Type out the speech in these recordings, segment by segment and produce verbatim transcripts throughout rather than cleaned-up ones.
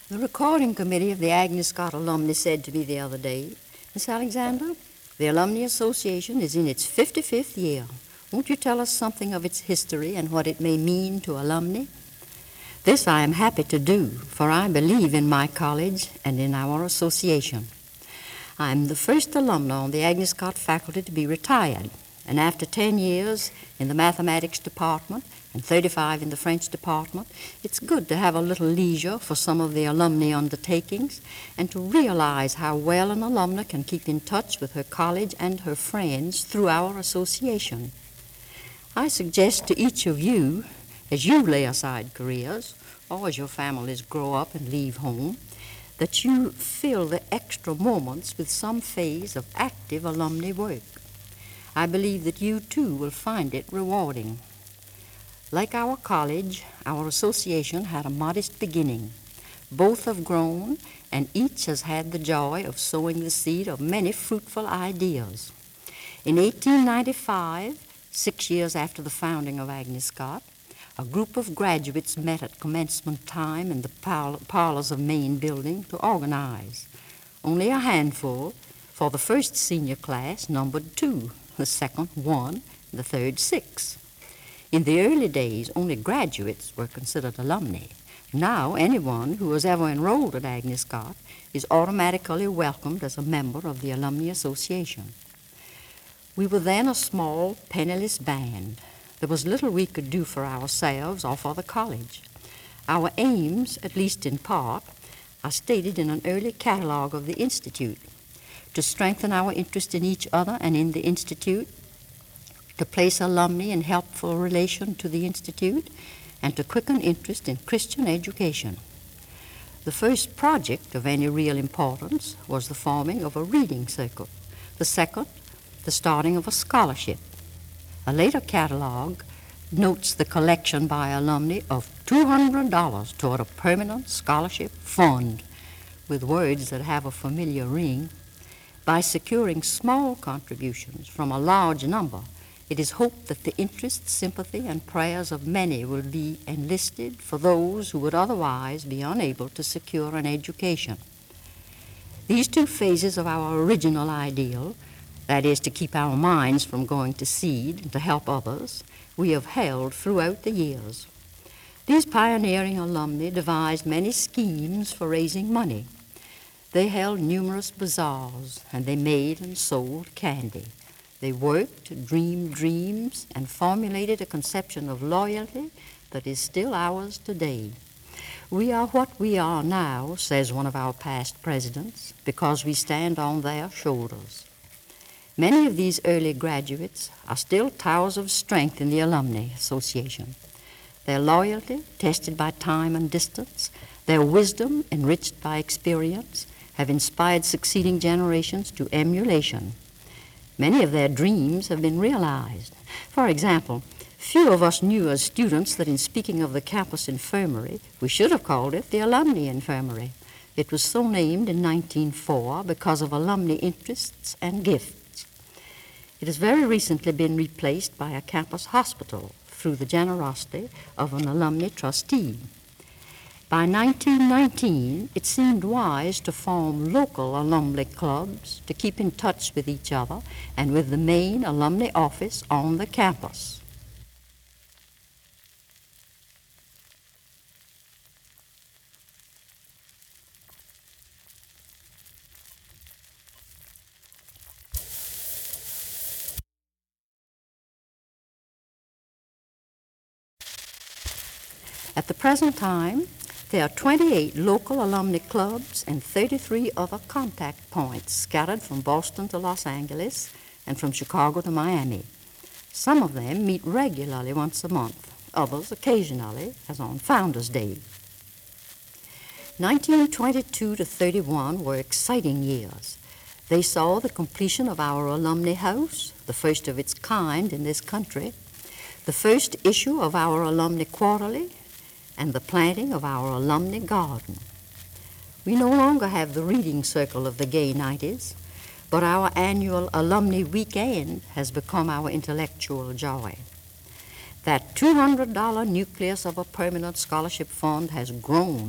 The recording committee of the Agnes Scott alumni said to me the other day, "Miss Alexander, the Alumni Association is in its fifty-fifth year. Won't you tell us something of its history and what it may mean to alumni?" This I am happy to do, for I believe in my college and in our association. I am the first alumna on the Agnes Scott faculty to be retired, and after ten years in the mathematics department and thirty-five in the French department, it's good to have a little leisure for some of the alumni undertakings and to realize how well an alumna can keep in touch with her college and her friends through our association. I suggest to each of you, as you lay aside careers, or as your families grow up and leave home, that you fill the extra moments with some phase of active alumni work. I believe that you too will find it rewarding. Like our college, our association had a modest beginning. Both have grown, and each has had the joy of sowing the seed of many fruitful ideas. In eighteen ninety-five, six years after the founding of Agnes Scott, a group of graduates met at commencement time in the parlors of Main Building to organize. Only a handful, for the first senior class numbered two, the second one, the third six. In the early days, only graduates were considered alumni. Now, anyone who has ever enrolled at Agnes Scott is automatically welcomed as a member of the Alumni Association. We were then a small, penniless band. There was little we could do for ourselves or for the college. Our aims, at least in part, are stated in an early catalog of the Institute: to strengthen our interest in each other and in the Institute, to place alumni in helpful relation to the Institute, and to quicken interest in Christian education. The first project of any real importance was the forming of a reading circle. The second, the starting of a scholarship. A later catalog notes the collection by alumni of two hundred dollars toward a permanent scholarship fund, with words that have a familiar ring. By securing small contributions from a large number, it is hoped that the interest, sympathy, and prayers of many will be enlisted for those who would otherwise be unable to secure an education. These two phases of our original ideal, that is, to keep our minds from going to seed and to help others, we have held throughout the years. These pioneering alumni devised many schemes for raising money. They held numerous bazaars, and they made and sold candy. They worked, dreamed dreams, and formulated a conception of loyalty that is still ours today. We are what we are now, says one of our past presidents, because we stand on their shoulders. Many of these early graduates are still towers of strength in the Alumni Association. Their loyalty, tested by time and distance, their wisdom, enriched by experience, have inspired succeeding generations to emulation. Many of their dreams have been realized. For example, few of us knew as students that in speaking of the campus infirmary, we should have called it the Alumni Infirmary. It was so named in nineteen oh four because of alumni interests and gifts. It has very recently been replaced by a campus hospital through the generosity of an alumni trustee. By nineteen nineteen, it seemed wise to form local alumni clubs to keep in touch with each other and with the main alumni office on the campus. At the present time, there are twenty-eight local alumni clubs and thirty-three other contact points scattered from Boston to Los Angeles and from Chicago to Miami. Some of them meet regularly once a month, others occasionally, as on Founders Day. nineteen twenty-two to thirty-one were exciting years. They saw the completion of our alumni house, the first of its kind in this country, the first issue of our alumni quarterly, and the planting of our alumni garden. We no longer have the reading circle of the gay nineties, but our annual alumni weekend has become our intellectual joy. That two hundred dollars nucleus of a permanent scholarship fund has grown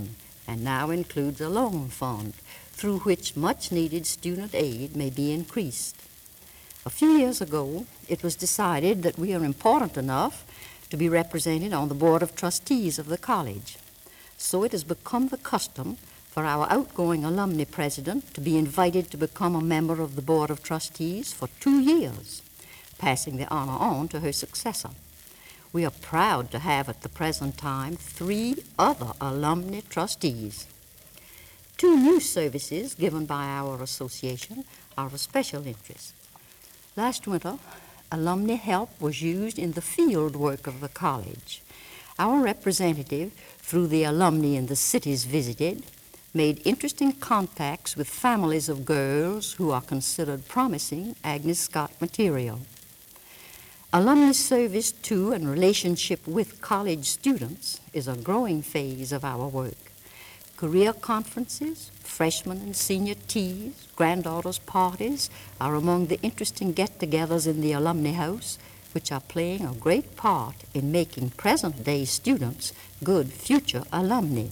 and now includes a loan fund through which much-needed student aid may be increased. A few years ago, it was decided that we are important enough to be represented on the Board of Trustees of the college. So it has become the custom for our outgoing alumni president to be invited to become a member of the Board of Trustees for two years, passing the honor on to her successor. We are proud to have at the present time three other alumni trustees. Two new services given by our association are of special interest. Last winter, alumni help was used in the field work of the college. Our representative, through the alumni in the cities visited, made interesting contacts with families of girls who are considered promising Agnes Scott material. Alumni service to and relationship with college students is a growing phase of our work. Career conferences, freshman and senior teas, granddaughters' parties are among the interesting get-togethers in the Alumni House, which are playing a great part in making present-day students good future alumni.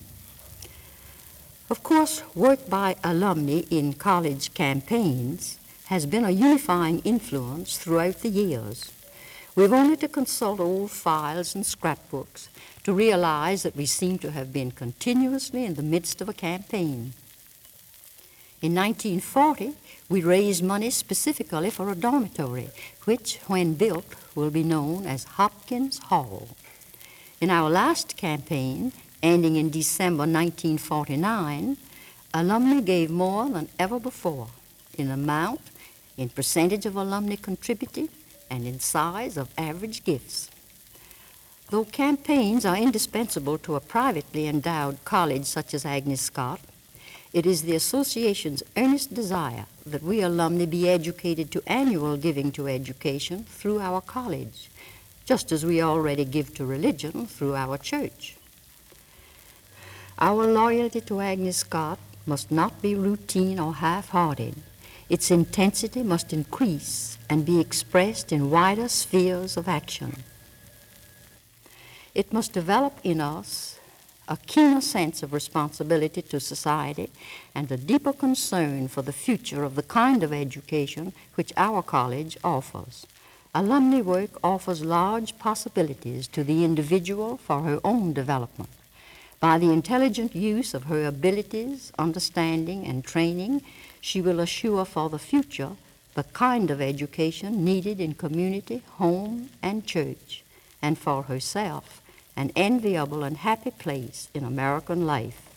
Of course, work by alumni in college campaigns has been a unifying influence throughout the years. We've only to consult old files and scrapbooks to realize that we seem to have been continuously in the midst of a campaign. In nineteen forty, we raised money specifically for a dormitory, which, when built, will be known as Hopkins Hall. In our last campaign, ending in December nineteen forty-nine, alumni gave more than ever before in amount, in percentage of alumni contributed, and in size of average gifts. Though campaigns are indispensable to a privately endowed college such as Agnes Scott, it is the association's earnest desire that we alumni be educated to annual giving to education through our college, just as we already give to religion through our church. Our loyalty to Agnes Scott must not be routine or half-hearted. Its intensity must increase and be expressed in wider spheres of action. It must develop in us a keener sense of responsibility to society and a deeper concern for the future of the kind of education which our college offers. Alumni work offers large possibilities to the individual for her own development. By the intelligent use of her abilities, understanding, and training, she will assure for the future the kind of education needed in community, home, and church, and for herself an enviable and happy place in American life.